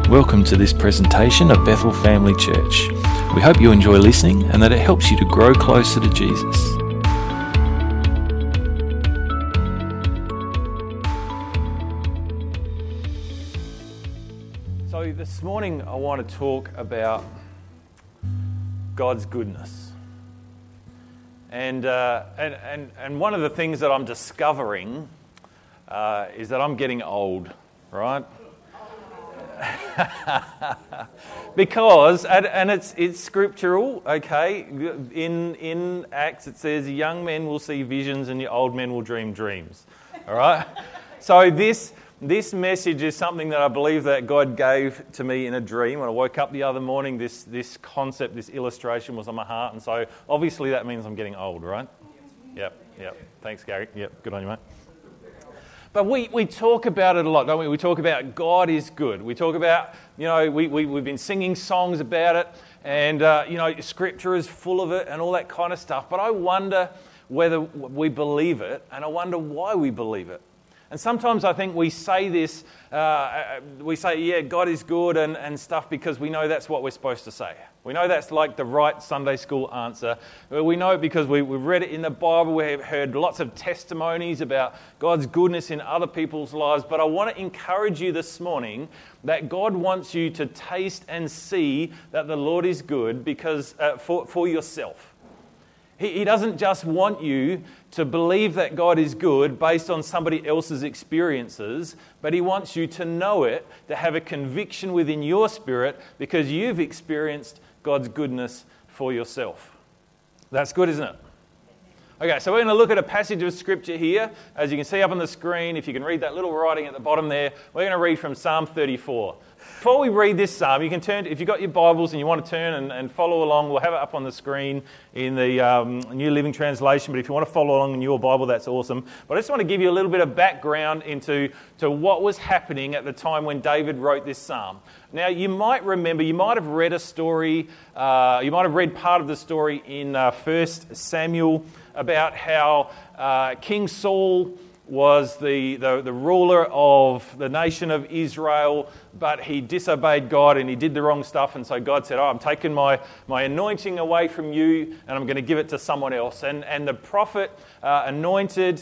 Welcome to this presentation of Bethel Family Church. We hope you enjoy listening and that it helps you to grow closer to Jesus. So this morning I want to talk about God's goodness. And one of the things that I'm discovering is that I'm getting old, right? Because, and it's scriptural, okay, in Acts it says, young men will see visions and your old men will dream dreams, all right? So this message is something that I believe that God gave to me in a dream. When I woke up the other morning, this concept, this illustration was on my heart, and so obviously that means I'm getting old, right? Yep. Thanks, Gary. Yep, good on you, mate. But we talk about it a lot, don't we? We talk about God is good. We talk about, we've been singing songs about it, and, Scripture is full of it and all that kind of stuff. But I wonder whether we believe it, and I wonder why we believe it. And sometimes I think we say this, God is good and stuff because we know that's what we're supposed to say. We know that's like the right Sunday school answer. We know it because we've read it in the Bible. We've heard lots of testimonies about God's goodness in other people's lives. But I want to encourage you this morning that God wants you to taste and see that the Lord is good because for yourself. He doesn't just want you to believe that God is good based on somebody else's experiences, but He wants you to know it, to have a conviction within your spirit because you've experienced God's goodness for yourself. That's good, isn't it? Okay, so we're going to look at a passage of Scripture here. As you can see up on the screen, if you can read that little writing at the bottom there, we're going to read from Psalm 34. Before we read this psalm, you can turn, if you've got your Bibles and you want to turn and follow along, we'll have it up on the screen in the New Living Translation, but if you want to follow along in your Bible, that's awesome. But I just want to give you a little bit of background into what was happening at the time when David wrote this psalm. Now, you might remember, you might have read a story, you might have read part of the story in 1 Samuel about how King Saul was the ruler of the nation of Israel, but he disobeyed God and he did the wrong stuff, and so God said, I'm taking my anointing away from you and I'm going to give it to someone else. And the prophet anointed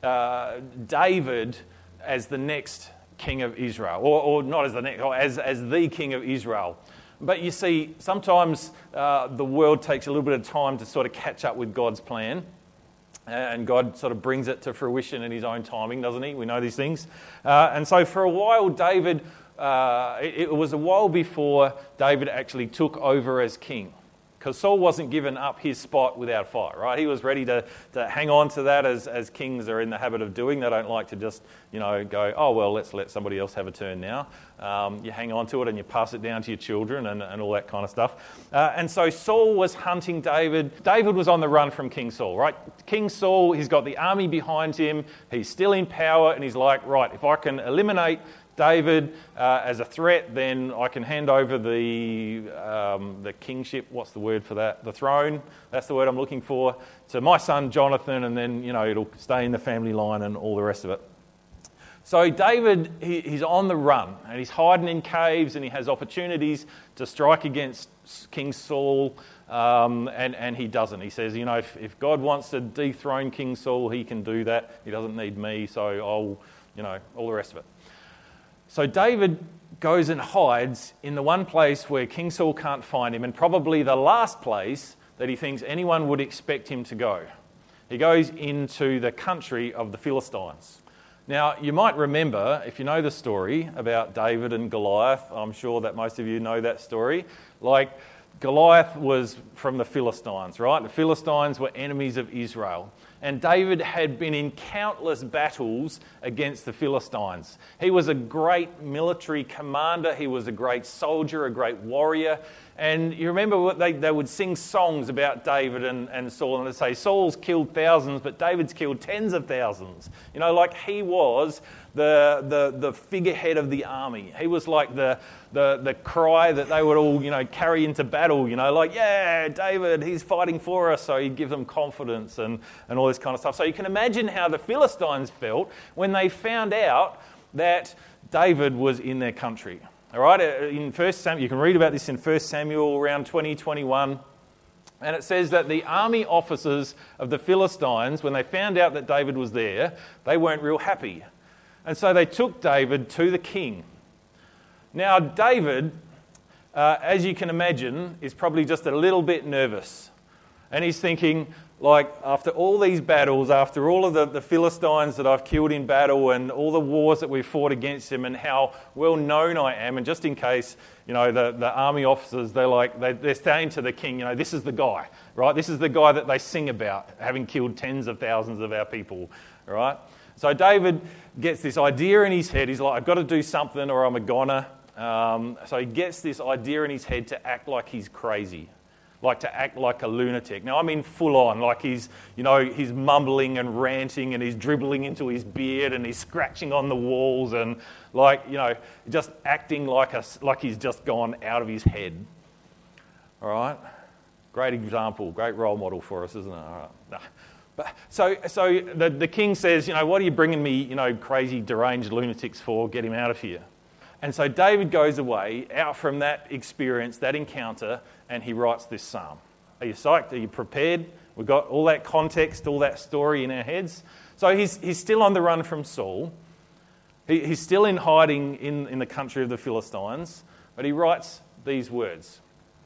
David as the next king of Israel, or not as the next, or as the king of Israel. But you see, sometimes the world takes a little bit of time to sort of catch up with God's plan. And God sort of brings it to fruition in His own timing, doesn't He? We know these things. And so for a while, David, it was a while before David actually took over as king. Because Saul wasn't given up his spot without fight, right? He was ready to hang on to that as kings are in the habit of doing. They don't like to just, go, oh, well, let's let somebody else have a turn now. You hang on to it and you pass it down to your children and all that kind of stuff. And so Saul was hunting David. David was on the run from King Saul, right? King Saul, he's got the army behind him. He's still in power and he's like, right, if I can eliminate David as a threat, then I can hand over the kingship, what's the word for that? The throne, that's the word I'm looking for, to my son Jonathan, and then, it'll stay in the family line and all the rest of it. So David, he's on the run, and he's hiding in caves, and he has opportunities to strike against King Saul, and he doesn't. He says, if God wants to dethrone King Saul, He can do that. He doesn't need me, so I'll, all the rest of it. So David goes and hides in the one place where King Saul can't find him, and probably the last place that he thinks anyone would expect him to go. He goes into the country of the Philistines. Now, you might remember, if you know the story about David and Goliath, I'm sure that most of you know that story, Goliath was from the Philistines, right? The Philistines were enemies of Israel. And David had been in countless battles against the Philistines. He was a great military commander. He was a great soldier, a great warrior. And you remember what they would sing songs about David and Saul, and they'd say, Saul's killed thousands, but David's killed tens of thousands. He was the figurehead of the army. He was like the cry that they would all, carry into battle, yeah, David, he's fighting for us. So he'd give them confidence and all this kind of stuff. So you can imagine how the Philistines felt when they found out that David was in their country. All right, in 1 Samuel, you can read about this in 1 Samuel around 20:21. And it says that the army officers of the Philistines, when they found out that David was there, they weren't real happy. And so they took David to the king. Now, David, as you can imagine, is probably just a little bit nervous. And he's thinking, like, after all these battles, after all of the Philistines that I've killed in battle and all the wars that we've fought against him and how well known I am, and just in case, the army officers, they're saying to the king, this is the guy, right? This is the guy that they sing about, having killed tens of thousands of our people, right? So David gets this idea in his head. He's like, I've got to do something or I'm a goner. So he gets this idea in his head to act like he's crazy. Like to act like a lunatic. Now, I mean full on, like he's mumbling and ranting and he's dribbling into his beard and he's scratching on the walls and just acting like he's just gone out of his head. All right? Great example, great role model for us, isn't it? All right. No. But, so the king says, what are you bringing me, crazy, deranged lunatics for? Get him out of here. And so David goes away out from that experience, that encounter, and he writes this psalm. Are you psyched? Are you prepared? We've got all that context, all that story in our heads. So he's still on the run from Saul. He's still in hiding in the country of the Philistines, but he writes these words.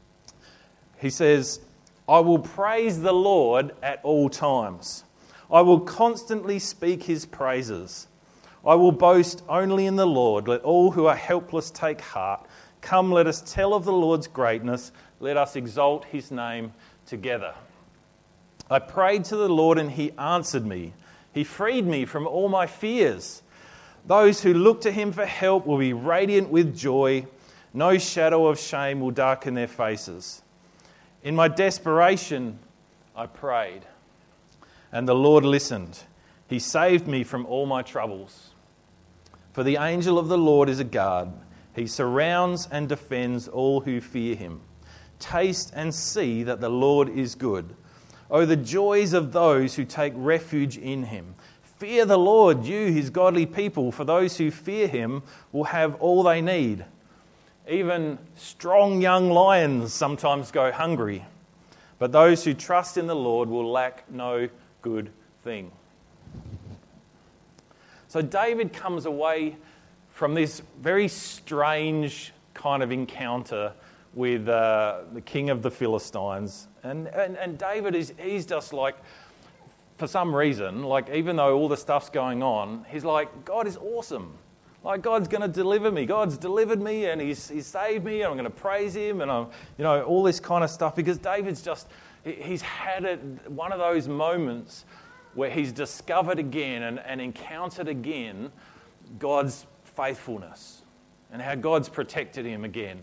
He says, I will praise the Lord at all times. I will constantly speak his praises. I will boast only in the Lord. Let all who are helpless take heart. Come, let us tell of the Lord's greatness. Let us exalt his name together. I prayed to the Lord and he answered me. He freed me from all my fears. Those who look to him for help will be radiant with joy. No shadow of shame will darken their faces. In my desperation, I prayed, and the Lord listened. He saved me from all my troubles. For the angel of the Lord is a guard. He surrounds and defends all who fear him. Taste and see that the Lord is good. Oh, the joys of those who take refuge in him. Fear the Lord, you, his godly people, for those who fear him will have all they need. Even strong young lions sometimes go hungry, but those who trust in the Lord will lack no good thing. So David comes away from this very strange kind of encounter with the king of the Philistines. And David, he's just like, for some reason, like even though all the stuff's going on, he's like, God is awesome. Like God's going to deliver me. God's delivered me and he's saved me and I'm going to praise him and all this kind of stuff. Because David's he's had one of those moments where he's discovered again and encountered again God's faithfulness and how God's protected him again.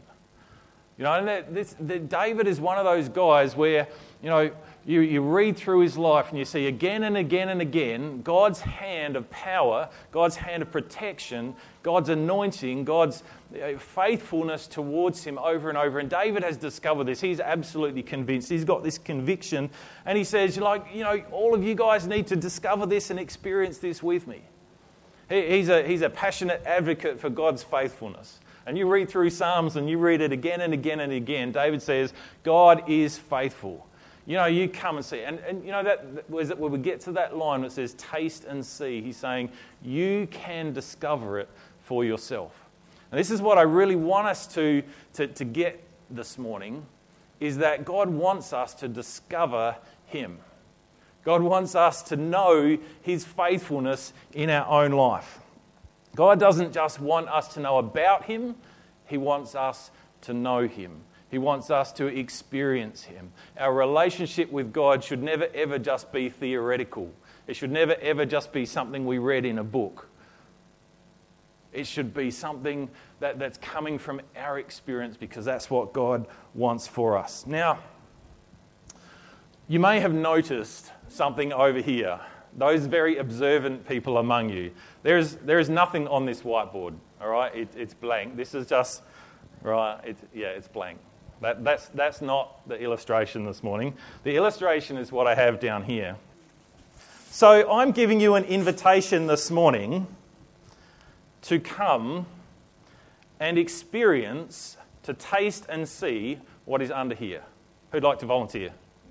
And David is one of those guys where, you read through his life and you see again and again and again God's hand of power, God's hand of protection, God's anointing, God's faithfulness towards him over and over. And David has discovered this. He's absolutely convinced. He's got this conviction. And he says, all of you guys need to discover this and experience this with me. He's a passionate advocate for God's faithfulness. And you read through Psalms and you read it again and again and again. David says, God is faithful. You come and see. And that when we get to that line that says, taste and see, he's saying, you can discover it for yourself. And this is what I really want us to get this morning, is that God wants us to discover him. God wants us to know his faithfulness in our own life. God doesn't just want us to know about him, he wants us to know him. He wants us to experience him. Our relationship with God should never ever just be theoretical. It should never ever just be something we read in a book. It should be something that's coming from our experience, because that's what God wants for us. Now, you may have noticed something over here. Those very observant people among you. There is nothing on this whiteboard, all right? It's blank. This is just, right, it's blank. That's not the illustration this morning. The illustration is what I have down here. So I'm giving you an invitation this morning to come and experience, to taste and see what is under here? Who'd like to volunteer?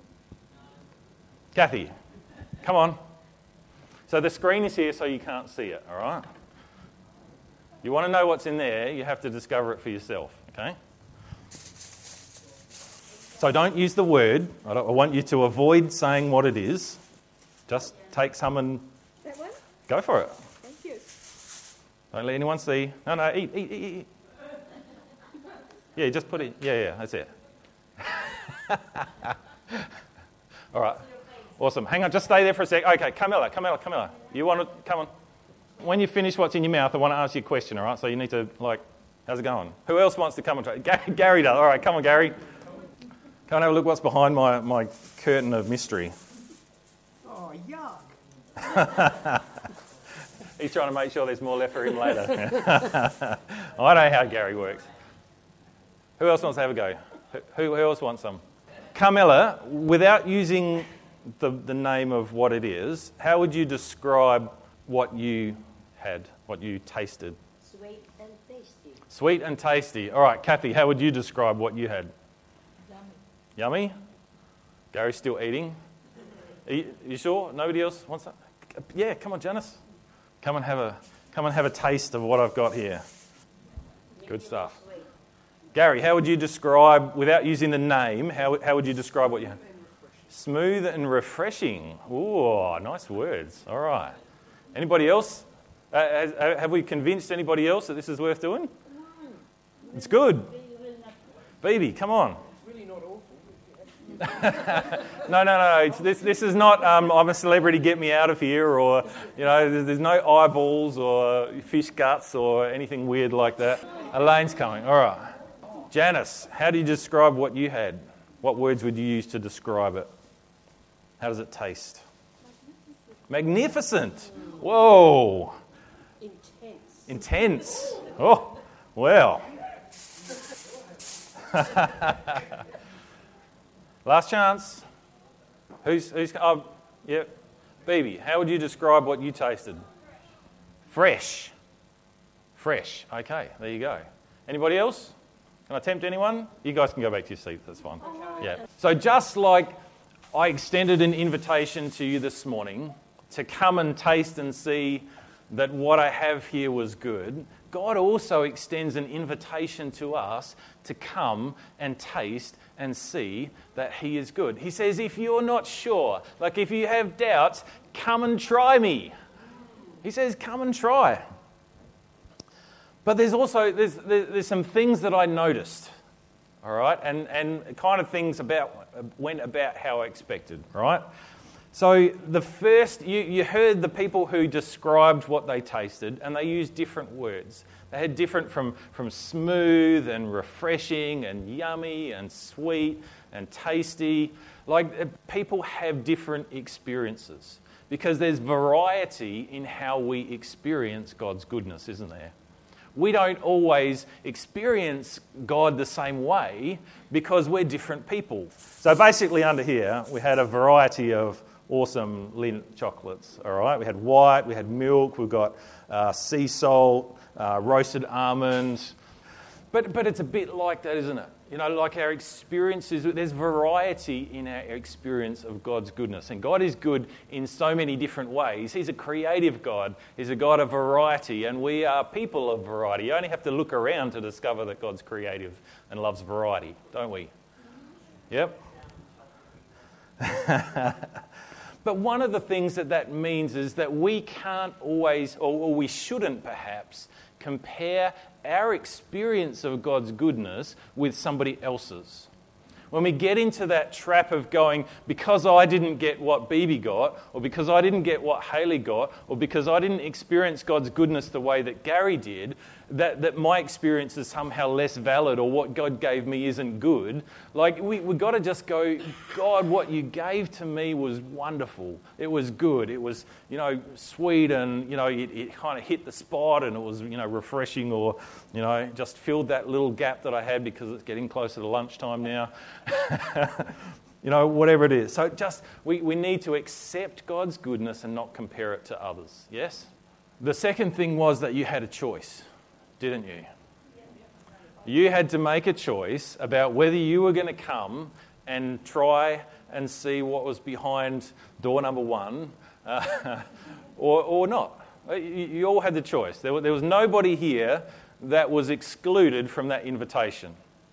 Kathy, come on. So the screen is here so you can't see it, all right? You want to know what's in there, you have to discover it for yourself, okay? So don't use the word. I want you to avoid saying what it is. Just take some and That one? go for it. Thank you. Don't let anyone see. No, eat. Yeah, just put it. Yeah, that's it. All right. Awesome. Hang on, just stay there for a sec. Okay, Camilla. You want to, come on. When you finish what's in your mouth, I want to ask you a question, all right? So you need to, how's it going? Who else wants to come and try? Gary does. All right, come on, Gary. Come and have a look what's behind my curtain of mystery. Oh, yuck. He's trying to make sure there's more left for him later. I know how Gary works. Who else wants to have a go? Who else wants some? Carmela, without using the name of what it is, how would you describe what you had, what you tasted? Sweet and tasty. Sweet and tasty. All right, Kathy, how would you describe what you had? Yummy. Yummy? Gary's still eating. Are you sure? Nobody else wants that? Yeah, come on, Janice. Come and have a taste of what I've got here. Good stuff. Sweet. Gary, how would you describe, without using the name, how would you describe what you had? Smooth and refreshing. Ooh, nice words. All right. Anybody else? Have we convinced anybody else that this is worth doing? It's good. Baby, come on. No. This is not, I'm a celebrity, get me out of here, or, there's no eyeballs or fish guts or anything weird like that. Elaine's coming. All right. Janice, how do you describe what you had? What words would you use to describe it? How does it taste? Magnificent. Whoa. Intense. Oh, well. Last chance. Who's? Oh, yeah. Baby, how would you describe what you tasted? Fresh. Okay, there you go. Anybody else? Can I tempt anyone? You guys can go back to your seats. That's fine. Yeah. So just like I extended an invitation to you this morning to come and taste and see that what I have here was good, God also extends an invitation to us to come and taste and see that He is good. He says, if you're not sure, if you have doubts, come and try me. He says, come and try. But there's also, there's some things that I noticed, all right? And kind of things went about how I expected, right? So the first, you heard the people who described what they tasted, and they used different words. They had different from smooth and refreshing and yummy and sweet and tasty. People have different experiences because there's variety in how we experience God's goodness, isn't there? We don't always experience God the same way because we're different people. So basically under here, we had a variety of awesome Lindt chocolates, all right? We had white, we had milk, we've got sea salt, roasted almonds. But it's a bit like that, isn't it? Like our experiences, there's variety in our experience of God's goodness. And God is good in so many different ways. He's a creative God. He's a God of variety, and we are people of variety. You only have to look around to discover that God's creative and loves variety, don't we? Yep. But one of the things that means is that we can't always, or we shouldn't perhaps, compare our experience of God's goodness with somebody else's. When we get into that trap of going, because I didn't get what Bibi got, or because I didn't get what Haley got, or because I didn't experience God's goodness the way that Gary did, that my experience is somehow less valid, or what God gave me isn't good. We've got to just go, God, what you gave to me was wonderful. It was good. It was, sweet, and, it kind of hit the spot, and it was, refreshing, or, just filled that little gap that I had because it's getting closer to lunchtime now. Whatever it is. So we need to accept God's goodness and not compare it to others. Yes? The second thing was that you had a choice, didn't you? You had to make a choice about whether you were going to come and try and see what was behind door number 1 or not. You all had the choice. There was nobody here that was excluded from that invitation.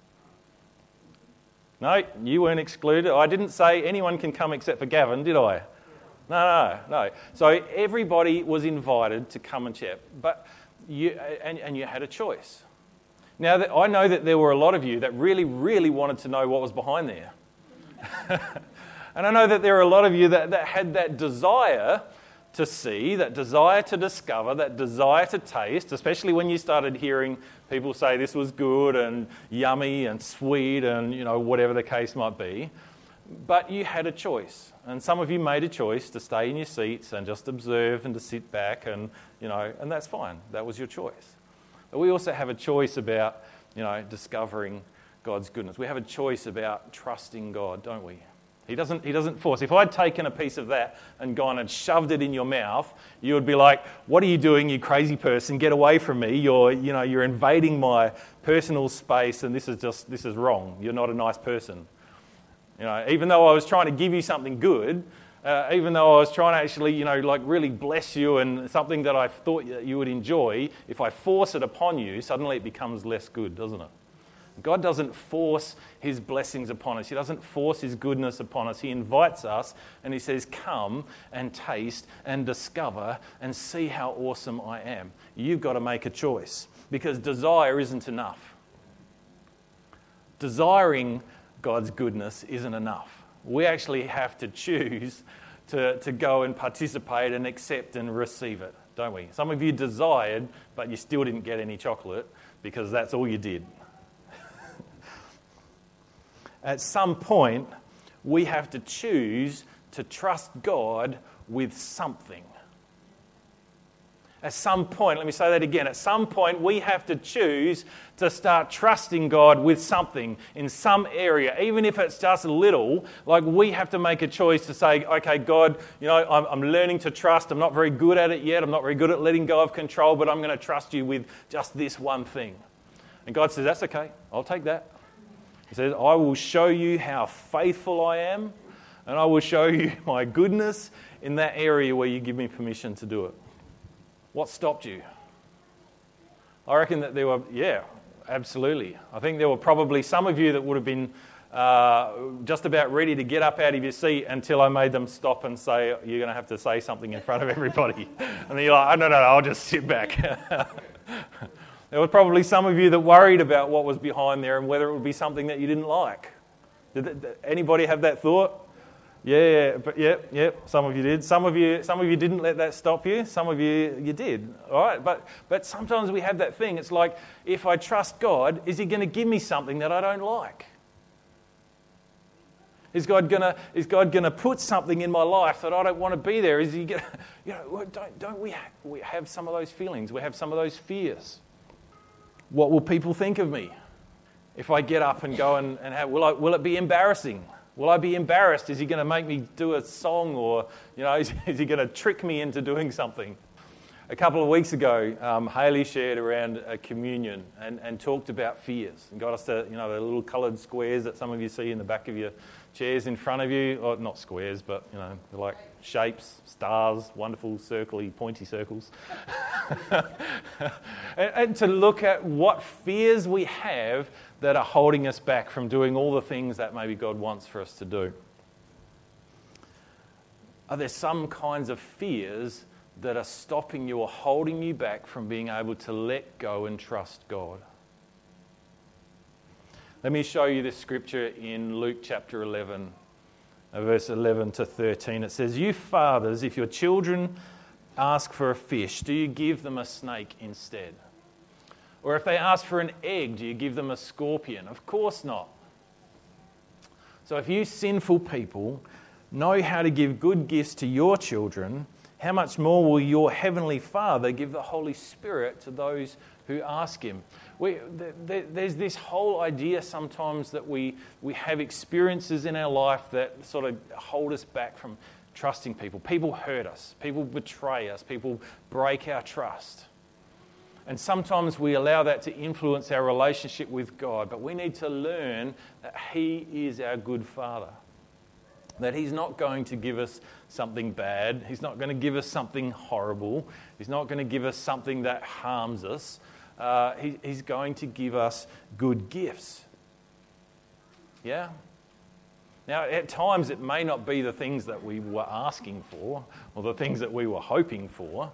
No, you weren't excluded. I didn't say anyone can come except for Gavin, did I? No. So everybody was invited to come and chat, but you had a choice. Now, I know that there were a lot of you that really, really wanted to know what was behind there. And I know that there are a lot of you that had that desire to see, that desire to discover, that desire to taste, especially when you started hearing people say this was good and yummy and sweet and, whatever the case might be. But you had a choice. And some of you made a choice to stay in your seats and just observe and to sit back and that's fine. That was your choice. But we also have a choice about, discovering God's goodness. We have a choice about trusting God, don't we? He doesn't force. If I'd taken a piece of that and gone and shoved it in your mouth, you would be like, "What are you doing, you crazy person? Get away from me. You're invading my personal space and this is wrong. You're not a nice person." Even though I was trying to give you something good, even though I was trying to actually, really bless you and something that I thought you would enjoy, if I force it upon you, suddenly it becomes less good, doesn't it? God doesn't force his blessings upon us. He doesn't force his goodness upon us. He invites us and he says, "Come and taste and discover and see how awesome I am." You've got to make a choice because desire isn't enough. Desiring God's goodness isn't enough. We actually have to choose to go and participate and accept and receive it, don't we? Some of you desired, but you still didn't get any chocolate because that's all you did. At some point, we have to choose to trust God with something. At some point, let me say that again, at some point we have to choose to start trusting God with something in some area, even if it's just little. Like we have to make a choice to say, "Okay, God, I'm learning to trust. I'm not very good at it yet. I'm not very good at letting go of control, but I'm going to trust you with just this one thing." And God says, "That's okay. I'll take that." He says, "I will show you how faithful I am, and I will show you my goodness in that area where you give me permission to do it." What stopped you? I reckon that there were, absolutely. I think there were probably some of you that would have been just about ready to get up out of your seat until I made them stop and say, "You're going to have to say something in front of everybody." And then you're like, "No, I'll just sit back." There were probably some of you that worried about what was behind there and whether it would be something that you didn't like. Did anybody have that thought? Yeah, some of you did. Some of you didn't let that stop you. Some of you did. All right, but sometimes we have that thing. It's like, if I trust God, is he going to give me something that I don't like? Is God gonna put something in my life that I don't want to be there? Is he gonna, don't we have some of those feelings? We have some of those fears. What will people think of me if I get up and go and have? Will it be embarrassing? Will I be embarrassed? Is he going to make me do a song, or is he going to trick me into doing something? A couple of weeks ago, Hayley shared around a communion and talked about fears and got us to the little coloured squares that some of you see in the back of your chairs in front of you, or not squares, but they're like shapes, stars, wonderful circly, pointy circles, and to look at what fears we have that are holding us back from doing all the things that maybe God wants for us to do. Are there some kinds of fears that are stopping you or holding you back from being able to let go and trust God? Let me show you this scripture in Luke chapter 11, verse 11 to 13. It says, "You fathers, if your children ask for a fish, do you give them a snake instead? Or if they ask for an egg, do you give them a scorpion? Of course not. So if you sinful people know how to give good gifts to your children, how much more will your heavenly Father give the Holy Spirit to those who ask him?" There's this whole idea sometimes that we have experiences in our life that sort of hold us back from trusting people. People hurt us. People betray us. People break our trust. And sometimes we allow that to influence our relationship with God. But we need to learn that He is our good Father. That He's not going to give us something bad. He's not going to give us something horrible. He's not going to give us something that harms us. He's going to give us good gifts. Yeah? Now, at times it may not be the things that we were asking for or the things that we were hoping for,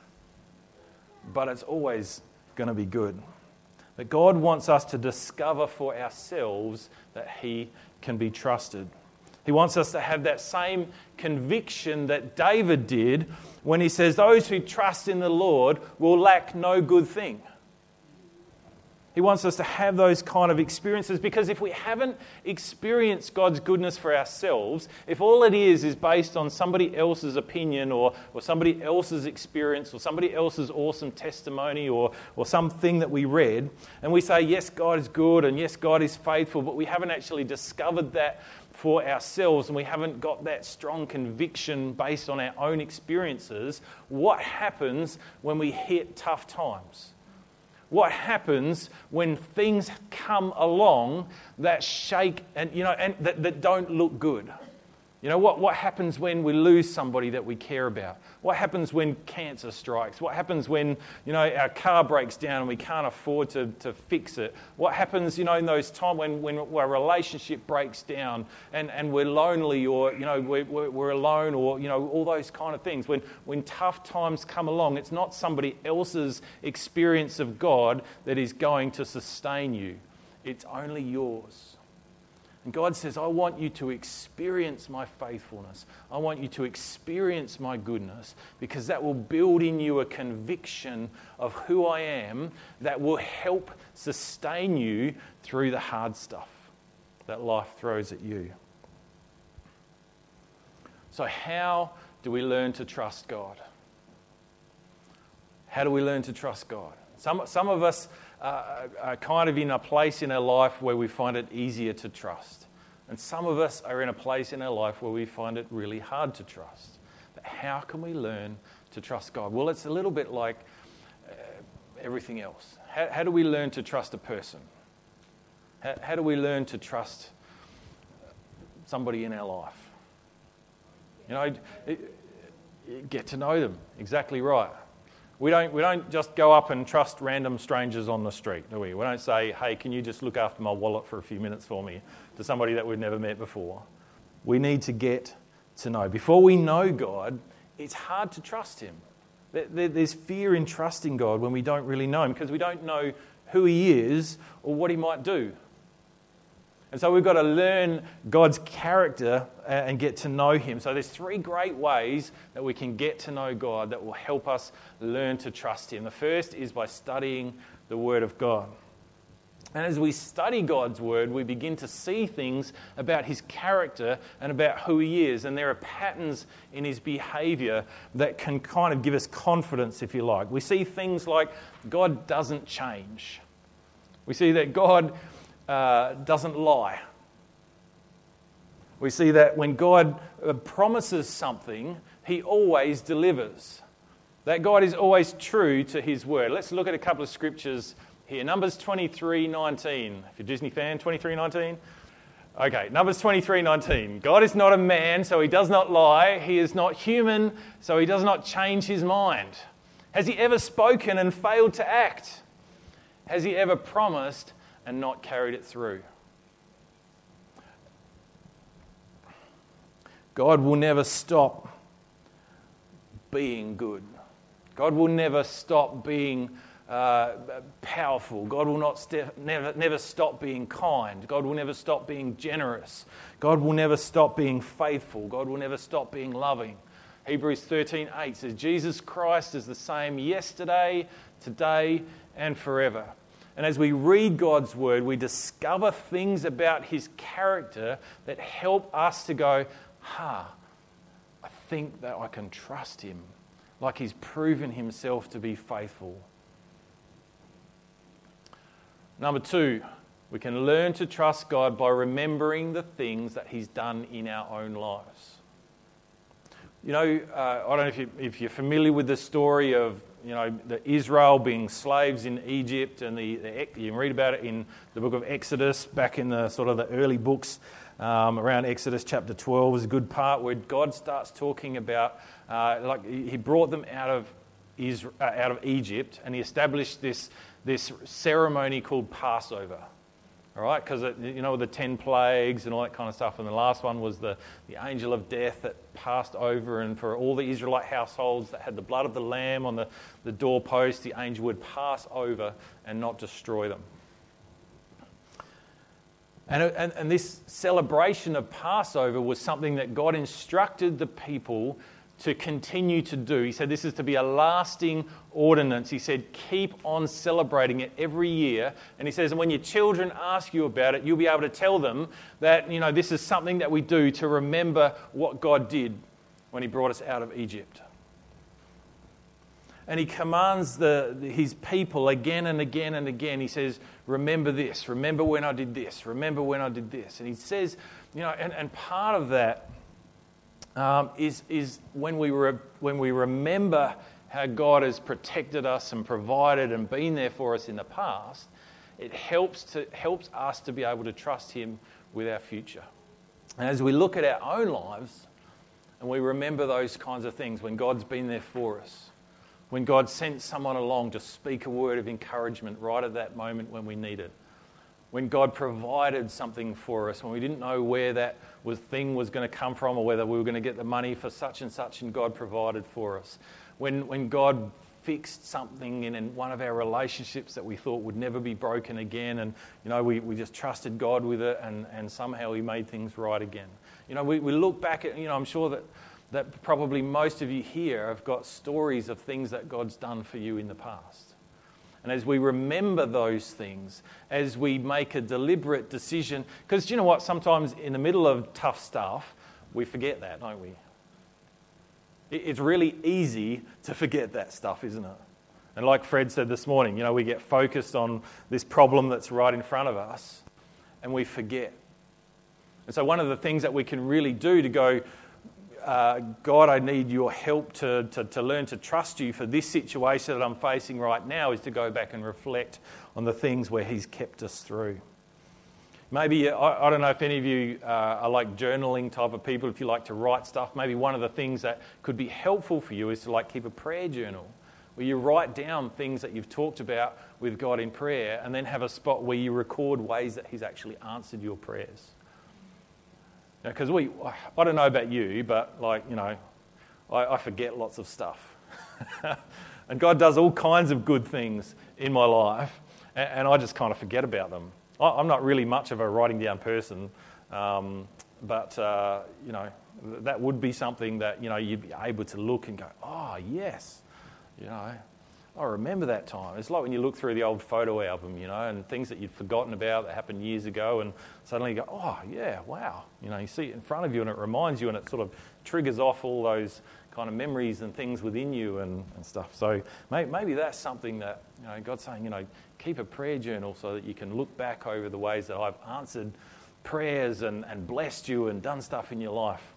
but it's always going to be good. That God wants us to discover for ourselves that He can be trusted. He wants us to have that same conviction that David did when he says, "Those who trust in the Lord will lack no good thing." He wants us to have those kind of experiences, because if we haven't experienced God's goodness for ourselves, if all it is based on somebody else's opinion or somebody else's experience or somebody else's awesome testimony or something that we read, and we say, yes, God is good and yes, God is faithful, but we haven't actually discovered that for ourselves and we haven't got that strong conviction based on our own experiences, what happens when we hit tough times? What happens when things come along that shake and that don't look good? You know, what happens when we lose somebody that we care about? What happens when cancer strikes? What happens when, our car breaks down and we can't afford to fix it? What happens, in those times when our relationship breaks down and we're lonely or, we're alone or, all those kind of things. When tough times come along, it's not somebody else's experience of God that is going to sustain you. It's only yours. And God says, I want you to experience my faithfulness. I want you to experience my goodness, because that will build in you a conviction of who I am that will help sustain you through the hard stuff that life throws at you. So how do we learn to trust God? How do we learn to trust God? Some of us are kind of in a place in our life where we find it easier to trust. And some of us are in a place in our life where we find it really hard to trust. But how can we learn to trust God? Well, it's a little bit like everything else. How do we learn to trust a person? How do we learn to trust somebody in our life? Get to know them. Exactly right. We don't just go up and trust random strangers on the street, do we? We don't say, hey, can you just look after my wallet for a few minutes for me, to somebody that we've never met before. We need to get to know. Before we know God, it's hard to trust Him. There's fear in trusting God when we don't really know Him, because we don't know who He is or what He might do. And so we've got to learn God's character and get to know Him. So there's 3 great ways that we can get to know God that will help us learn to trust Him. The first is by studying the Word of God. And as we study God's Word, we begin to see things about His character and about who He is. And there are patterns in His behaviour that can kind of give us confidence, if you like. We see things like God doesn't change. We see that God doesn't lie. We see that when God promises something, He always delivers. That God is always true to His word. Let's look at a couple of scriptures here. Numbers 23:19. If you're a Disney fan, 23:19. Okay, Numbers 23:19. God is not a man, so He does not lie. He is not human, so He does not change His mind. Has He ever spoken and failed to act? Has He ever promised and not carried it through? God will never stop being good. God will never stop being powerful. God will never stop being kind. God will never stop being generous. God will never stop being faithful. God will never stop being loving. Hebrews 13:8 says, Jesus Christ is the same yesterday, today, and forever. And as we read God's word, we discover things about His character that help us to go, I think that I can trust Him, like He's proven Himself to be faithful. Number 2, we can learn to trust God by remembering the things that He's done in our own lives. I don't know if you're familiar with the story of, the Israel being slaves in Egypt, and you can read about it in the book of Exodus, back in the sort of the early books, around Exodus chapter 12 is a good part where God starts talking about, he brought them out of Egypt, and he established this ceremony called Passover. All right, because the 10 plagues and all that kind of stuff, and the last one was the angel of death that passed over, and for all the Israelite households that had the blood of the lamb on the doorpost, the angel would pass over and not destroy them. And this celebration of Passover was something that God instructed the people to continue to do. He said this is to be a lasting ordinance. He said keep on celebrating it every year. And he says, and when your children ask you about it, you'll be able to tell them that, this is something that we do to remember what God did when he brought us out of Egypt. And he commands his people again and again and again. He says, remember this, remember when I did this, remember when I did this. And he says, and part of that is when we remember how God has protected us and provided and been there for us in the past, it helps us to be able to trust him with our future. And as we look at our own lives and we remember those kinds of things, when God's been there for us, when God sent someone along to speak a word of encouragement right at that moment when we need it, when God provided something for us, when we didn't know where that thing was going to come from or whether we were going to get the money for such and such, and God provided for us. When God fixed something in one of our relationships that we thought would never be broken again, and we just trusted God with it, and somehow he made things right again. We look back at, I'm sure that probably most of you here have got stories of things that God's done for you in the past. And as we remember those things, as we make a deliberate decision, because you know what, sometimes in the middle of tough stuff, we forget that, don't we? It's really easy to forget that stuff, isn't it? And like Fred said this morning, we get focused on this problem that's right in front of us, and we forget. And so one of the things that we can really do to go, God, I need your help to learn to trust you for this situation that I'm facing right now, is to go back and reflect on the things where he's kept us through. Maybe, I don't know if any of you are like journaling type of people, if you like to write stuff. Maybe one of the things that could be helpful for you is to keep a prayer journal where you write down things that you've talked about with God in prayer, and then have a spot where you record ways that he's actually answered your prayers. Because I don't know about you, but I forget lots of stuff. And God does all kinds of good things in my life, and I just kind of forget about them. I'm not really much of a writing down person, but that would be something that, you'd be able to look and go, oh, yes, I remember that time. It's like when you look through the old photo album, and things that you'd forgotten about that happened years ago, and suddenly you go, oh, yeah, wow. You see it in front of you, and it reminds you, and it sort of triggers off all those kind of memories and things within you and stuff. So maybe that's something that, God's saying, keep a prayer journal so that you can look back over the ways that I've answered prayers and blessed you and done stuff in your life.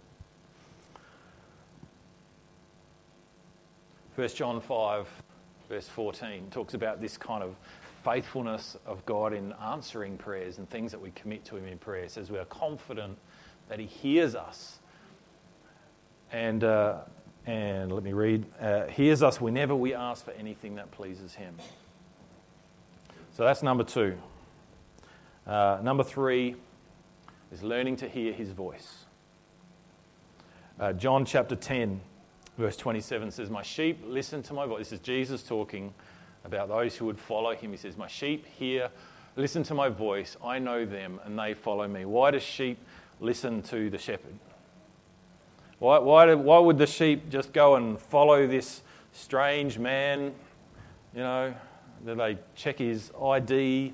1 John 5, verse 14, talks about this kind of faithfulness of God in answering prayers and things that we commit to him in prayer. It says we are confident that he hears us. And let me read. Hears us whenever we ask for anything that pleases him. So that's number 2. Number 3 is learning to hear his voice. John chapter 10, verse 27 says, my sheep listen to my voice. This is Jesus talking about those who would follow him. He says, my sheep listen to my voice. I know them and they follow me. Why does sheep listen to the shepherd? Why would the sheep just go and follow this strange man? Do they check his ID?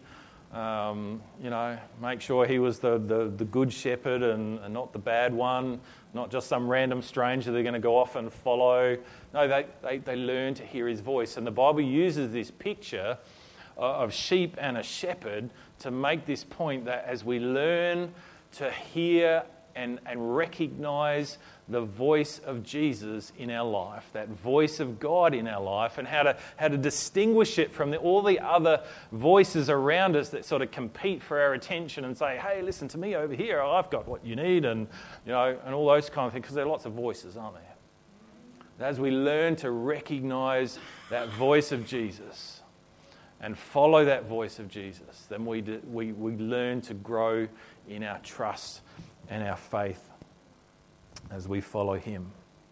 Make sure he was the good shepherd and not the bad one, not just some random stranger they're going to go off and follow. No, they learn to hear his voice. And the Bible uses this picture of sheep and a shepherd to make this point that as we learn to hear and recognize the voice of Jesus in our life, that voice of God in our life, and how to distinguish it from all the other voices around us that sort of compete for our attention and say, hey, listen to me over here, I've got what you need, and and all those kind of things, because there are lots of voices, aren't there? As we learn to recognize that voice of Jesus and follow that voice of Jesus, then we learn to grow in our trust and our faith as we follow him.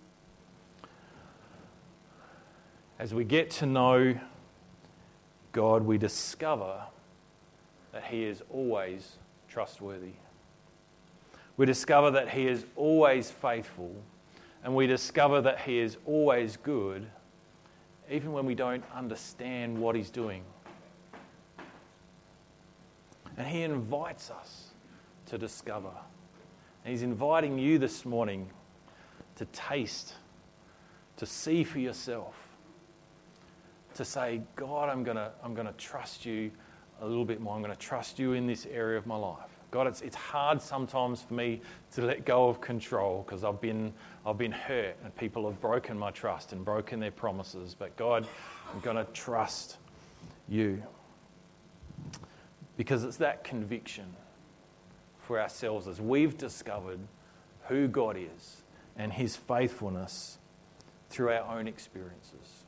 As we get to know God, we discover that he is always trustworthy. We discover that he is always faithful, and we discover that he is always good, even when we don't understand what he's doing. And he invites us to discover. And he's inviting you this morning to taste, to see for yourself, to say, God, I'm going to trust you a little bit more. I'm going to trust you in this area of my life. God, it's hard sometimes for me to let go of control because I've been hurt and people have broken my trust and broken their promises. But God, I'm going to trust you, because it's that conviction for ourselves as we've discovered who God is and his faithfulness through our own experiences.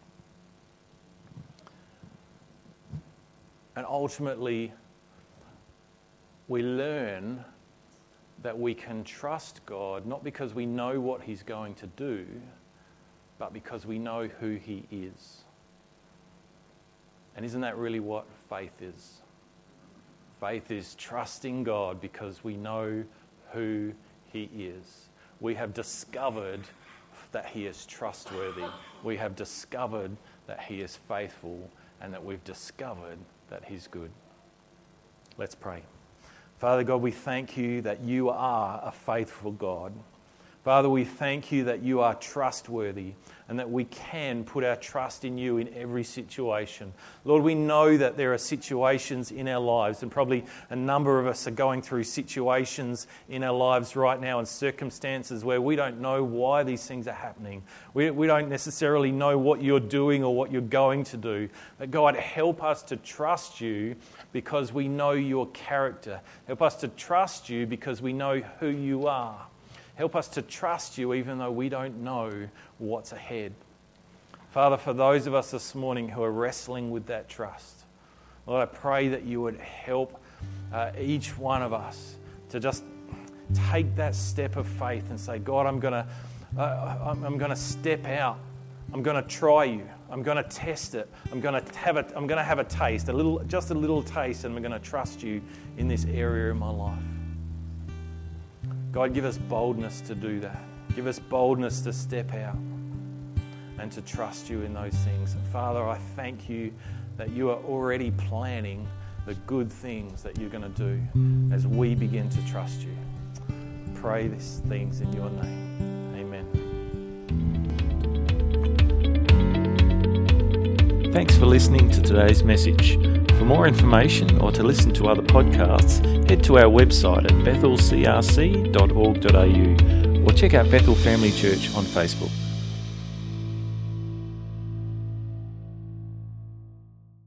And ultimately, we learn that we can trust God not because we know what he's going to do, but because we know who he is. And isn't that really what faith is? Faith is trusting God because we know who he is. We have discovered that he is trustworthy. We have discovered that he is faithful, and that we've discovered that he's good. Let's pray. Father God, we thank you that you are a faithful God. Father, we thank you that you are trustworthy and that we can put our trust in you in every situation. Lord, we know that there are situations in our lives, and probably a number of us are going through situations in our lives right now and circumstances where we don't know why these things are happening. We don't necessarily know what you're doing or what you're going to do. But God, help us to trust you because we know your character. Help us to trust you because we know who you are. Help us to trust you even though we don't know what's ahead. Father, for those of us this morning who are wrestling with that trust, Lord, I pray that you would help each one of us to just take that step of faith and say, God, I'm going to step out. I'm going to try you. I'm going to test it. I'm going to have a taste, just a little taste, and I'm going to trust you in this area of my life. God, give us boldness to do that. Give us boldness to step out and to trust you in those things. And Father, I thank you that you are already planning the good things that you're going to do as we begin to trust you. Pray these things in your name. Amen. Thanks for listening to today's message. For more information or to listen to other podcasts, head to our website at bethelcrc.org.au or check out Bethel Family Church on Facebook.